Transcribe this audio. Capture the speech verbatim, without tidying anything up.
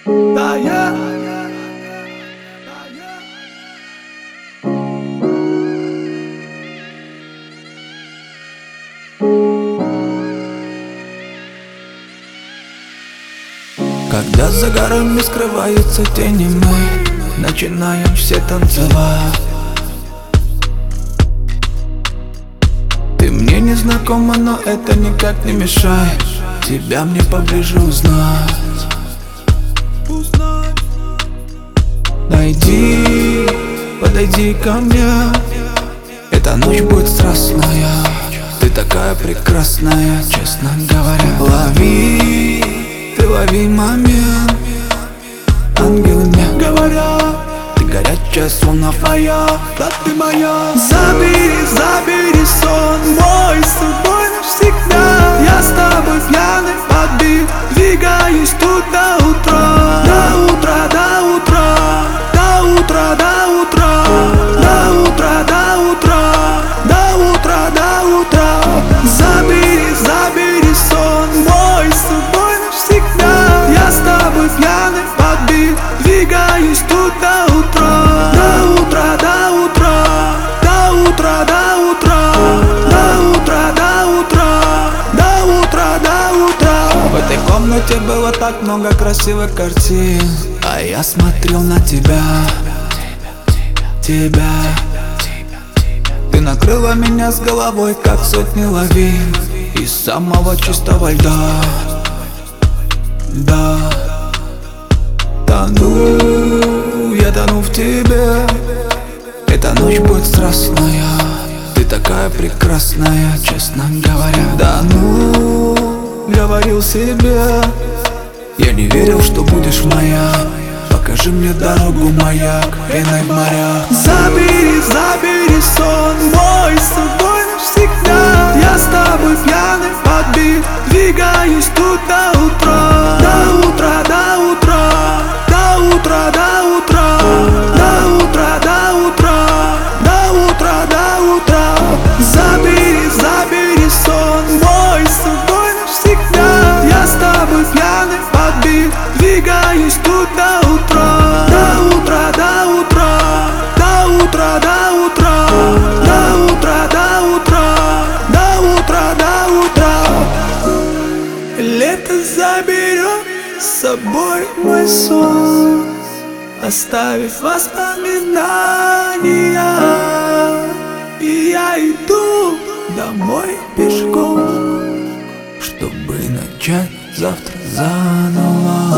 Да, я. Когда за горами скрываются тени, мы начинаем все танцевать. Ты мне не знакома, но это никак не мешает тебя мне поближе узнать. Найди, подойди ко мне, эта ночь будет страстная. Ты такая прекрасная, честно говоря. Лови, ты лови момент. Ангелы мне говорят, ты горячая, словно моя, да ты моя. Забери, забери сон мой с собой навсегда. Я с тобой пьяный, подбит, двигаюсь тут до утра. До утра, до утра, до утра, до утра, до утра, до утра, до утра, до утра. Забери, забери сон мой с собой навсегда. Я с тобой пьяный, подбит, двигаюсь тут до утра. До утра, до утра, до утра, до утра, до утра, до утра, до утра, до утра. В этой комнате было так много красивых картин, а я смотрел на тебя, тебя. Ты накрыла меня с головой, как сотни лавин из самого чистого льда. Да, тону, я тону в тебе. Эта ночь будет страстная. Ты такая прекрасная, честно говоря. Да ну, говорил себе, я не верил, что будешь моя. Покажи мне дорогу, маяк, пеной в морях. Забери, забери сон мой с собой навсегда. Я с тобой пьяный, подбит, двигаюсь тут до утра. До утра, до утра, до утра, до утра, до утра, до утра, до утра, до утра. Забери, забери сон мой с собой навсегда. Я с тобой пьяный, подбит, двигаюсь тут до утра. До утра, до утра, до утра, до утра, до утра, до утра, до утра, до утра. Лето заберет с собой мой сон, оставив воспоминания. И я иду домой пешком, чтобы начать завтра заново.